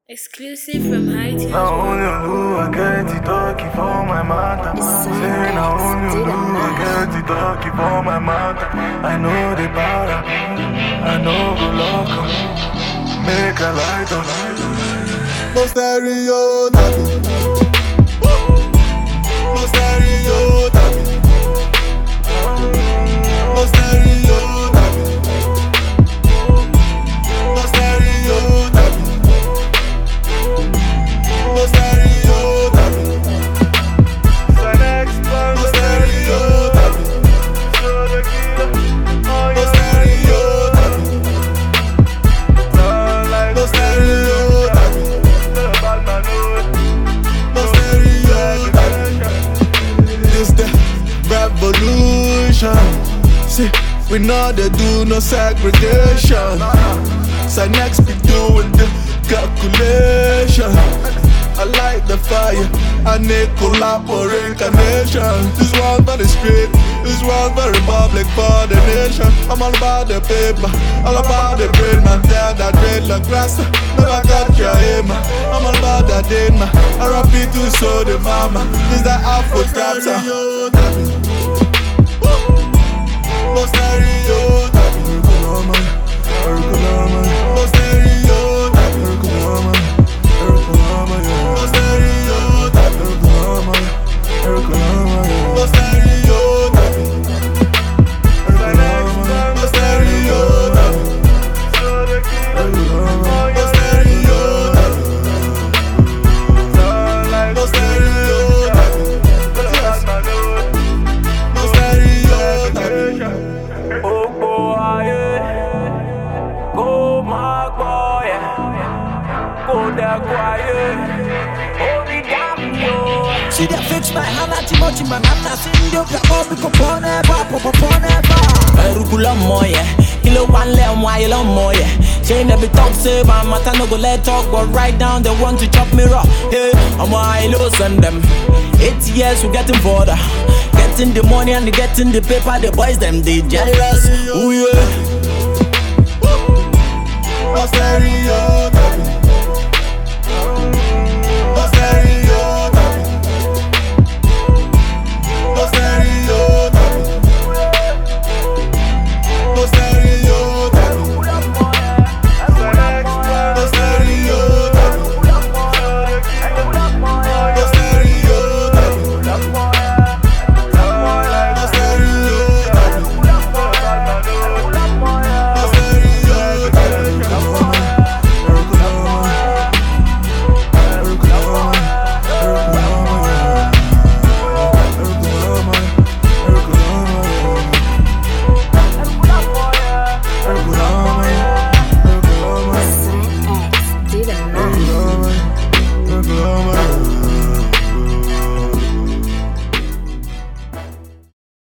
Exclusive from Haiti. Now only you I get it talking for my mother. Say now only you I get it talking for my mother. I know the para, I know go lock 'em. Make a light on. No stereo, nothing. No stereo, nothing. No stereo, nothing. No stereo, nothing. No stereo, nothing. No stereo, nothing. No stereo, nothing. No stereo, nothing. No stereo, nothing. This the revolution. See, we know they do no segregation. So next we doing the calculation. I light the fire, I need collaboration. This one for the street, this one for Republic, for the nation. I'm all about the paper, all about the brain, man. Tell that brain like grass, never got your aim. I'm all about that day, man. I repeat to so the mama. This that Afro dancer. No stereo, no stereo, no stereo, See that fix my hand at Timochi man, I'm not seeing you come up, Rugula moye, kilo one lemon, why you moye. Say never talk, say my matter no go let talk, but right down they want to chop me raw. Hey, I'm why losing them. 8 years we getting further, getting the money and getting the paper. The boys them they jealous. Ooh yeah. no stereo.